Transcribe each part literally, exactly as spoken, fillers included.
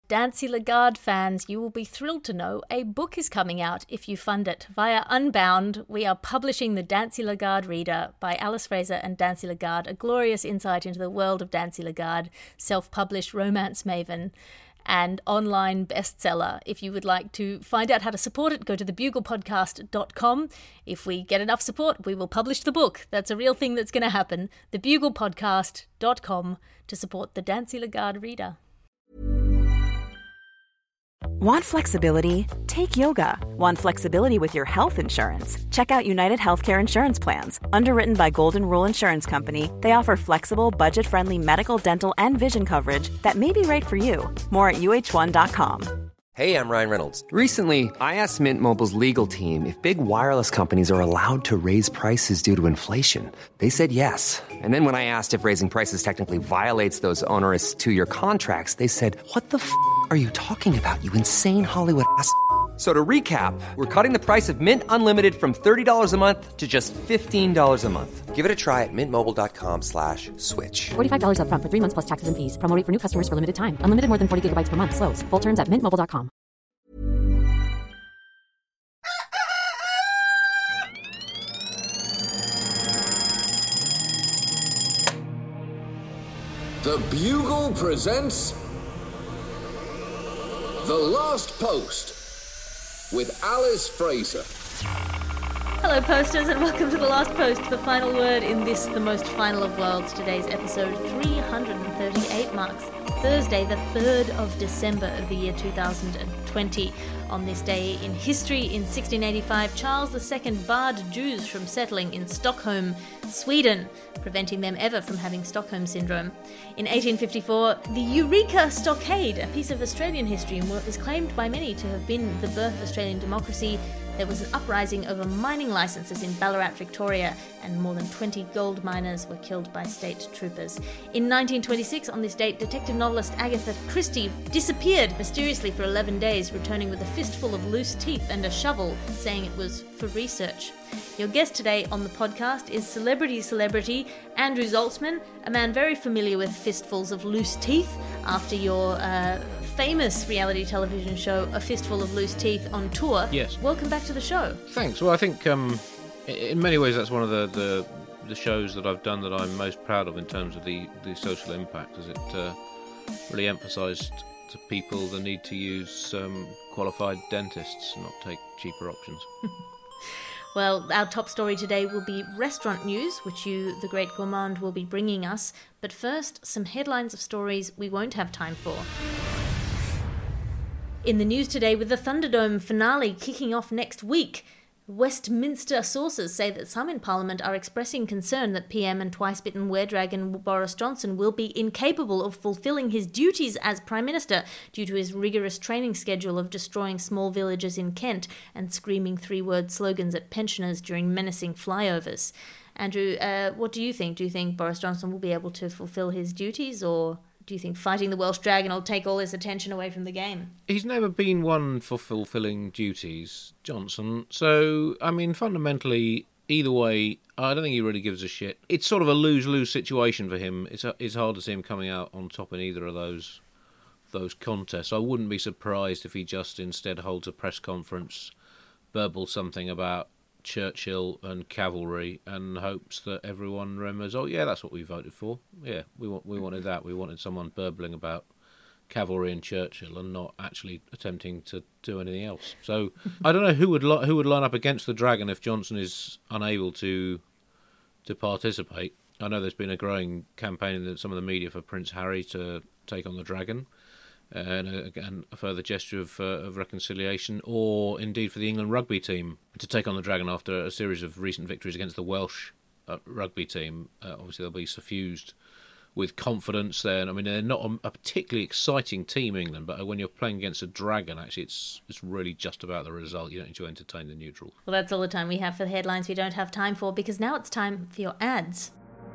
Dancy Lagarde fans, you will be thrilled to know a book is coming out if you fund it. Via Unbound, we are publishing the Dancy Lagarde Reader by Alice Fraser and Dancy Lagarde, a glorious insight into the world of Dancy Lagarde, self-published romance maven and online bestseller. If you would like to find out how to support it, go to the bugle podcast dot com. If we get enough support, we will publish the book. That's a real thing that's going to happen. the bugle podcast dot com to support the Dancy Lagarde Reader. Want flexibility? Take yoga. Want flexibility with your health insurance? Check out United Healthcare Insurance Plans. Underwritten by Golden Rule Insurance Company, they offer flexible, budget-friendly medical, dental, and vision coverage that may be right for you. More at U H one dot com. Hey, I'm Ryan Reynolds. Recently, I asked Mint Mobile's legal team if big wireless companies are allowed to raise prices due to inflation. They said yes. And then when I asked if raising prices technically violates those onerous two-year contracts, they said, what the f*** are you talking about, you insane Hollywood ass f- So to recap, we're cutting the price of Mint Unlimited from thirty dollars a month to just fifteen dollars a month. Give it a try at mintmobile.com slash switch. forty-five dollars up front for three months plus taxes and fees. Promo rate for new customers for limited time. Unlimited more than forty gigabytes per month. Slows full terms at mint mobile dot com. The Bugle presents The Last Post with Alice Fraser. Hello posters and welcome to The Last Post, the final word in this, the most final of worlds. Today's episode three hundred thirty-eight marks Thursday, the third of December of the year two thousand twenty. On this day in history, in sixteen eighty-five, Charles the Second barred Jews from settling in Stockholm, Sweden, preventing them ever from having Stockholm Syndrome. In eighteen fifty-four, the Eureka Stockade, a piece of Australian history, is claimed by many to have been the birth of Australian democracy. There was an uprising over mining licenses in Ballarat, Victoria, and more than twenty gold miners were killed by state troopers. In nineteen twenty-six, on this date, detective novelist Agatha Christie disappeared mysteriously for eleven days, returning with a fistful of loose teeth and a shovel, saying it was for research. Your guest today on the podcast is celebrity celebrity Andrew Zaltzman, a man very familiar with fistfuls of loose teeth after your uh, famous reality television show, A Fistful of Loose Teeth, on tour. Yes. Welcome back to the show. Thanks. Well, I think um, in many ways that's one of the, the, the shows that I've done that I'm most proud of in terms of the, the social impact, as it uh, really emphasised to people the need to use um, qualified dentists and not take cheaper options. Well, our top story today will be restaurant news, which you, the great gourmand, will be bringing us. But first, some headlines of stories we won't have time for. In the news today, with the Thunderdome finale kicking off next week, Westminster sources say that some in Parliament are expressing concern that P M and twice-bitten weredragon Boris Johnson will be incapable of fulfilling his duties as Prime Minister due to his rigorous training schedule of destroying small villages in Kent and screaming three-word slogans at pensioners during menacing flyovers. Andrew, uh, what do you think? Do you think Boris Johnson will be able to fulfil his duties, or do you think fighting the Welsh dragon will take all his attention away from the game? He's never been one for fulfilling duties, Johnson. So, I mean, fundamentally, either way, I don't think he really gives a shit. It's sort of a lose-lose situation for him. It's it's hard to see him coming out on top in either of those those contests. I wouldn't be surprised if he just instead holds a press conference, burbles something about Churchill and cavalry, and hopes that everyone remembers, oh yeah, that's what we voted for. Yeah, we want we wanted that. We wanted someone burbling about cavalry and Churchill and not actually attempting to do anything else. So I don't know who would li- who would line up against the Dragon if Johnson is unable to to participate. I know there's been a growing campaign in some of the media for Prince Harry to take on the Dragon. Uh, and again, a further gesture of, uh, of reconciliation, or indeed for the England rugby team to take on the Dragon after a series of recent victories against the Welsh uh, rugby team. Uh, obviously, they'll be suffused with confidence there. And, I mean, they're not a, a particularly exciting team, England, but when you're playing against a Dragon, actually, it's it's really just about the result. You don't need to entertain the neutral. Well, that's all the time we have for the headlines we don't have time for, because now it's time for your ads.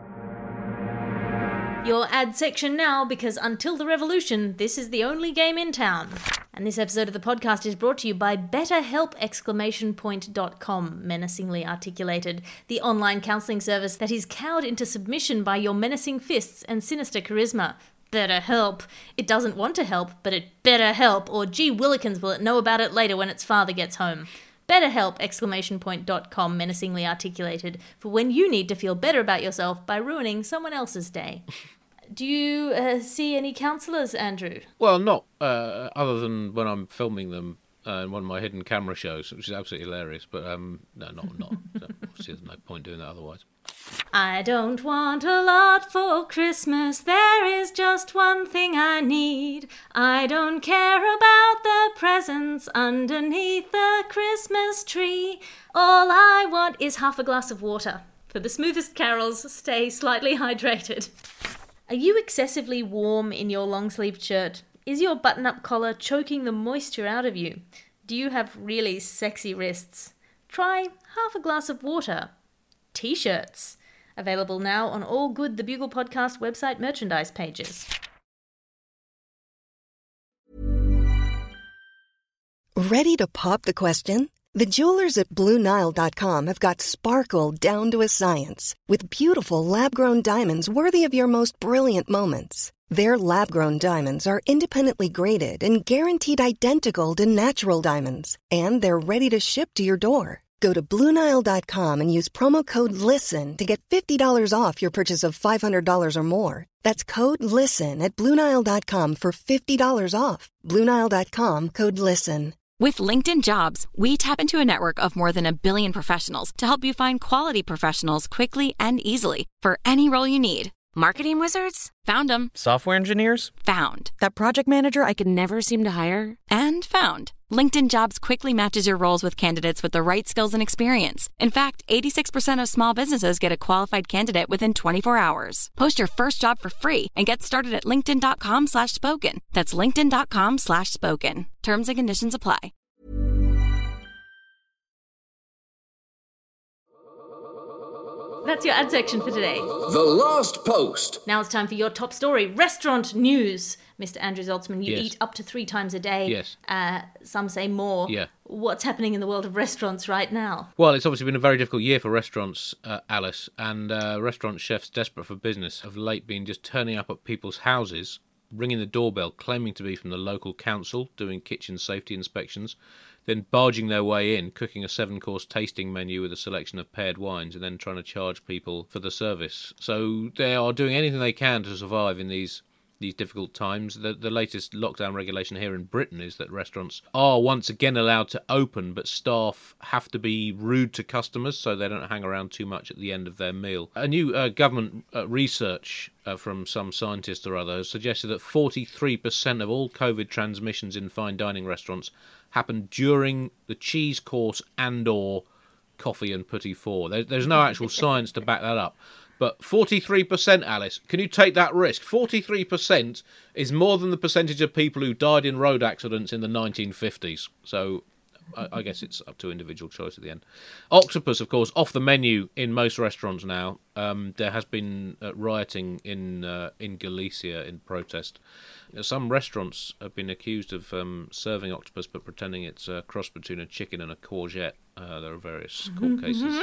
Your ad section now, because until the revolution, this is the only game in town. And this episode of the podcast is brought to you by BetterHelp exclamation point dot com, menacingly articulated, the online counselling service that is cowed into submission by your menacing fists and sinister charisma. better help. It doesn't want to help, but it better help, or gee willikins, will it know about it later when its father gets home. BetterHelp! Exclamation point dot com, menacingly articulated, for when you need to feel better about yourself by ruining someone else's day. Do you uh, see any counsellors, Andrew? Well, not uh, other than when I'm filming them uh, in one of my hidden camera shows, which is absolutely hilarious. But um, no, not not. Obviously, there's no point doing that otherwise. I don't want a lot for Christmas, there is just one thing I need. I don't care about the presents underneath the Christmas tree. All I want is half a glass of water. For the smoothest carols, stay slightly hydrated. Are you excessively warm in your long-sleeved shirt? Is your button-up collar choking the moisture out of you? Do you have really sexy wrists? Try half a glass of water. T-shirts. Available now on all good The Bugle Podcast website merchandise pages. Ready to pop the question? The jewelers at Blue Nile dot com have got sparkle down to a science with beautiful lab-grown diamonds worthy of your most brilliant moments. Their lab-grown diamonds are independently graded and guaranteed identical to natural diamonds, and they're ready to ship to your door. Go to Blue Nile dot com and use promo code LISTEN to get fifty dollars off your purchase of five hundred dollars or more. That's code LISTEN at Blue Nile dot com for fifty dollars off. Blue Nile dot com, code LISTEN. With LinkedIn Jobs, we tap into a network of more than a billion professionals to help you find quality professionals quickly and easily for any role you need. Marketing wizards? Found them. Software engineers? Found. That project manager I could never seem to hire? And found. LinkedIn Jobs quickly matches your roles with candidates with the right skills and experience. In fact, eighty-six percent of small businesses get a qualified candidate within twenty-four hours. Post your first job for free and get started at linkedin.com slash spoken. That's linkedin.com slash spoken. Terms and conditions apply. That's your ad section for today. The Last Post. Now it's time for your top story, restaurant news. Mister Andrew Zaltzman, you Yes. eat up to three times a day. Yes. Uh, some say more. Yeah. What's happening in the world of restaurants right now? Well, it's obviously been a very difficult year for restaurants, uh, Alice, and uh, restaurant chefs desperate for business have late been just turning up at people's houses, ringing the doorbell, claiming to be from the local council, doing kitchen safety inspections, then barging their way in, cooking a seven-course tasting menu with a selection of paired wines, and then trying to charge people for the service. So they are doing anything they can to survive in these these difficult times. The, the latest lockdown regulation here in Britain is that restaurants are once again allowed to open, but staff have to be rude to customers so they don't hang around too much at the end of their meal. A new uh, government uh, research uh, from some scientist or other has suggested that forty-three percent of all COVID transmissions in fine dining restaurants happened during the cheese course and or coffee and petit four. There, there's no actual science to back that up. But forty-three percent, Alice, can you take that risk? forty-three percent is more than the percentage of people who died in road accidents in the nineteen fifties. So I, I guess it's up to individual choice at the end. Octopus, of course, off the menu in most restaurants now. Um, there has been uh, rioting in uh, in Galicia in protest. Some restaurants have been accused of um, serving octopus but pretending it's a cross between a chicken and a courgette. Uh, there are various court cases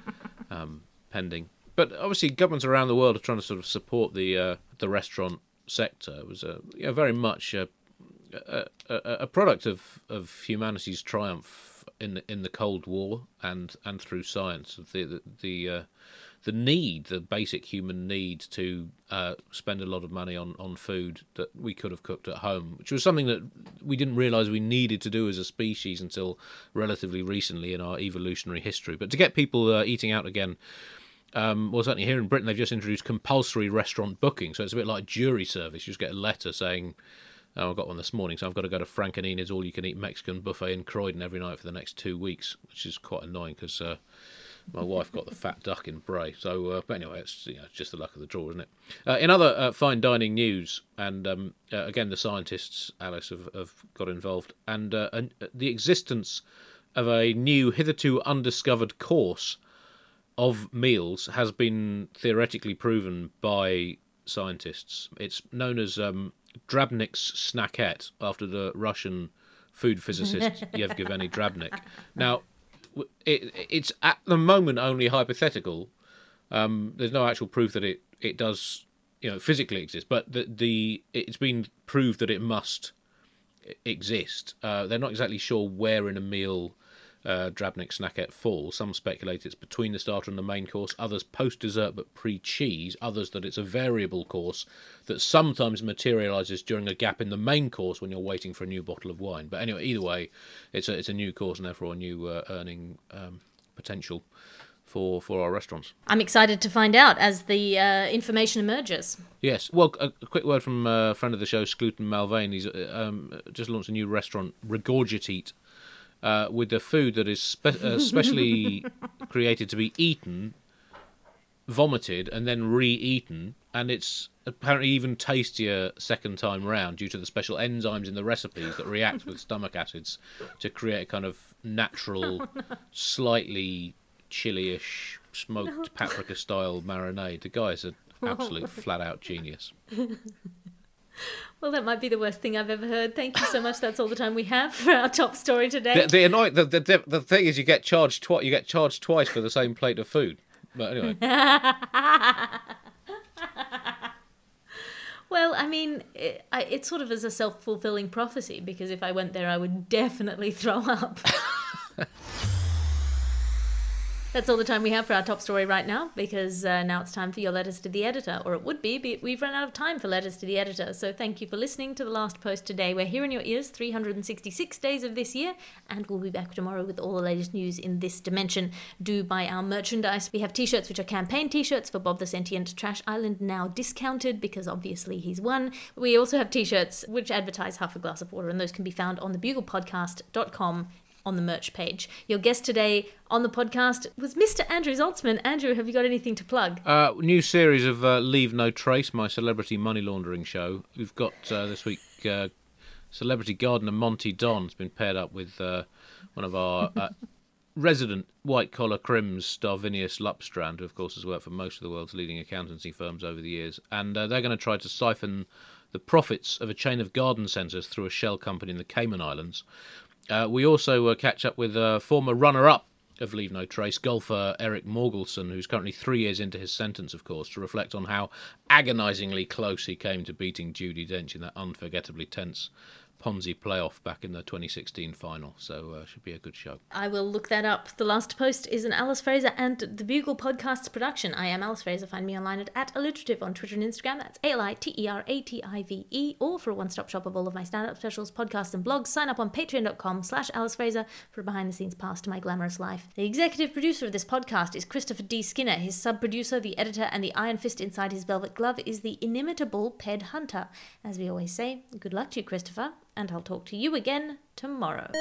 um, pending. But obviously, governments around the world are trying to sort of support the uh, the restaurant sector. It was a, you know, very much a, a, a product of, of humanity's triumph in the, in the Cold War and, and through science. The the the, uh, the need, the basic human need to uh, spend a lot of money on, on food that we could have cooked at home, which was something that we didn't realise we needed to do as a species until relatively recently in our evolutionary history. But to get people uh, eating out again. Um, well, certainly here in Britain, they've just introduced compulsory restaurant booking. So it's a bit like jury service. You just get a letter saying, oh, I got one this morning, so I've got to go to Frank and Enid's all-you-can-eat Mexican buffet in Croydon every night for the next two weeks, which is quite annoying because uh, my wife got the fat duck in Bray. So, uh, but anyway, it's, you know, it's just the luck of the draw, isn't it? Uh, in other uh, fine dining news, and um, uh, again, the scientists, Alice, have, have got involved, and, uh, and the existence of a new, hitherto undiscovered course of meals has been theoretically proven by scientists. It's known as um, Drabnik's snackette, after the Russian food physicist Yevgeny Drabnik. Now, it, it's at the moment only hypothetical. Um, there's no actual proof that it, it does you know, physically exist, but the, the it's been proved that it must exist. Uh, they're not exactly sure where in a meal uh, Drabnik Snackette falls. Some speculate it's between the starter and the main course, others post-dessert but pre-cheese, others that it's a variable course that sometimes materialises during a gap in the main course when you're waiting for a new bottle of wine. But anyway, either way, it's a, it's a new course and therefore a new uh, earning um, potential for for our restaurants. I'm excited to find out as the uh, information emerges. Yes. Well, a, a quick word from a friend of the show, Scluton Malvain. He's um, just launched a new restaurant, Regurgitate, uh, with a food that is spe- uh, specially created to be eaten, vomited, and then re-eaten, and it's apparently even tastier second time round due to the special enzymes in the recipes that react with stomach acids to create a kind of natural, oh, no. slightly chili-ish, smoked no. paprika-style marinade. The guy is an absolute flat-out genius. Well, that might be the worst thing I've ever heard. Thank you so much. That's all the time we have for our top story today. The, the annoying, the, the the thing is, you get charged twice. You get charged twice for the same plate of food. But anyway. Well, I mean, it, I, it's sort of as a self-fulfilling prophecy, because if I went there, I would definitely throw up. That's all the time we have for our top story right now, because uh, now it's time for your letters to the editor, or it would be, but we've run out of time for letters to the editor. So thank you for listening to The Last Post today. We're here in your ears three hundred sixty-six days of this year, and we'll be back tomorrow with all the latest news in this dimension. Do buy our merchandise. We have t-shirts, which are campaign t-shirts for Bob the Sentient Trash Island, now discounted because obviously he's won. We also have t-shirts which advertise Half a Glass of Water, and those can be found on the bugle podcast dot com on the merch page. Your guest today on the podcast was Mister Andrew Zaltzman. Andrew, have you got anything to plug? Uh, new series of uh, Leave No Trace, my celebrity money laundering show. We've got uh, this week uh, celebrity gardener Monty Don has been paired up with uh, one of our uh, resident white-collar crims, Darvinius Lupstrand, who of course has worked for most of the world's leading accountancy firms over the years. And uh, they're going to try to siphon the profits of a chain of garden centres through a shell company in the Cayman Islands. Uh, we also uh, catch up with uh, former runner-up of Leave No Trace, golfer Eric Morgelson, who's currently three years into his sentence, of course, to reflect on how agonisingly close he came to beating Judi Dench in that unforgettably tense Ponzi playoff back in the twenty sixteen final. So uh, should be a good show. I will look that up. The Last Post is an Alice Fraser and The Bugle Podcasts production. I am Alice Fraser. Find me online at, at alliterative on Twitter and Instagram. That's A L I T E R A T I V E. Or for a one-stop shop of all of my stand-up specials, podcasts and blogs, sign up on patreon.com slash Alice Fraser for a behind-the-scenes pass to my glamorous life. The executive producer of this podcast is Christopher D. Skinner. His sub-producer, the editor, and the iron fist inside his velvet glove is the inimitable Ped Hunter. As we always say, good luck to you, Christopher, and I'll talk to you again tomorrow.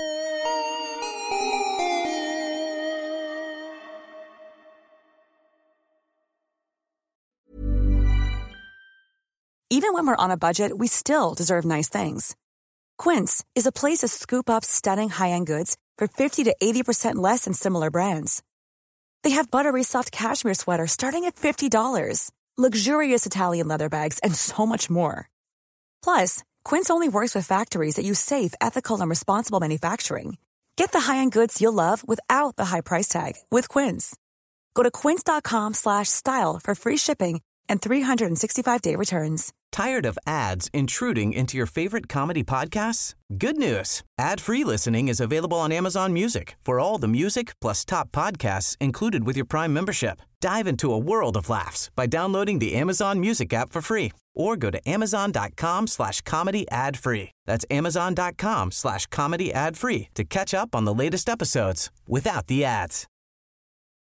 Even when we're on a budget, we still deserve nice things. Quince is a place to scoop up stunning high-end goods for fifty to eighty percent less than similar brands. They have buttery soft cashmere sweaters starting at fifty dollars, luxurious Italian leather bags, and so much more. Plus, Quince only works with factories that use safe, ethical, and responsible manufacturing. Get the high-end goods you'll love without the high price tag with Quince. Go to quince.com slash style for free shipping and three sixty-five day returns. Tired of ads intruding into your favorite comedy podcasts? Good news. Ad-free listening is available on Amazon Music for all the music plus top podcasts included with your Prime membership. Dive into a world of laughs by downloading the Amazon Music app for free or go to amazon.com slash comedy ad free. That's amazon.com slash comedy ad free to catch up on the latest episodes without the ads.